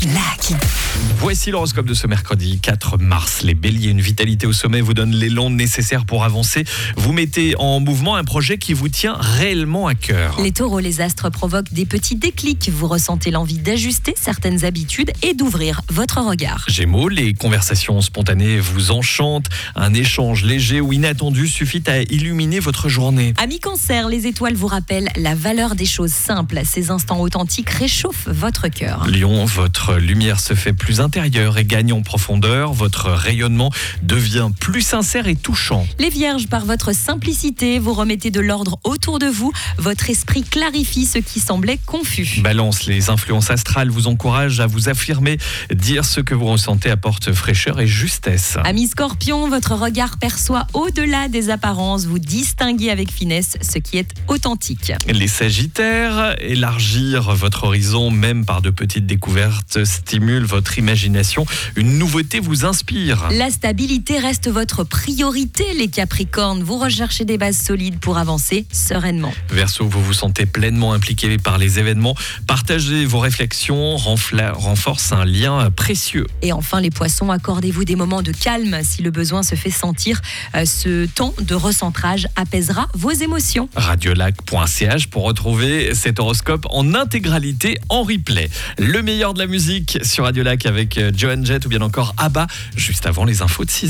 Lac. Voici l'horoscope de ce mercredi 4 mars. Les béliers, une vitalité au sommet vous donne l'élan nécessaire pour avancer. Vous mettez en mouvement un projet qui vous tient réellement à cœur. Les taureaux, les astres provoquent des petits déclics. Vous ressentez l'envie d'ajuster certaines habitudes et d'ouvrir votre regard. Gémeaux, les conversations spontanées vous enchantent. Un échange léger ou inattendu suffit à illuminer votre journée. Amis cancer, les étoiles vous rappellent la valeur des choses simples. Ces instants authentiques réchauffent votre cœur. Lion, votre lumière se fait plus intérieure et gagne en profondeur. Votre rayonnement devient plus sincère et touchant. Les vierges, par votre simplicité, vous remettez de l'ordre autour de vous. Votre esprit clarifie ce qui semblait confus. Balance, les influences astrales vous encouragent à vous affirmer. Dire ce que vous ressentez apporte fraîcheur et justesse. Amis scorpions, votre regard perçoit au-delà des apparences. Vous distinguez avec finesse ce qui est authentique. Les sagittaires, élargir votre horizon, même par de petites découvertes, stimule votre imagination. Une nouveauté vous inspire. La stabilité reste votre priorité, les capricornes. Vous recherchez des bases solides pour avancer sereinement. Verseau, vous vous sentez pleinement impliqué par les événements. Partager vos réflexions renforce un lien précieux. Et enfin, les poissons, accordez-vous des moments de calme si le besoin se fait sentir. Ce temps de recentrage apaisera vos émotions. Radiolac.ch pour retrouver cet horoscope en intégralité en replay. Le meilleur de la musique sur Radio Lac avec Joan Jett ou bien encore ABBA, juste avant les infos de 6h.